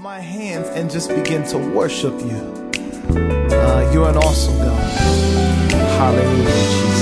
my hands and just begin to worship you. You're an awesome God. Hallelujah, Jesus.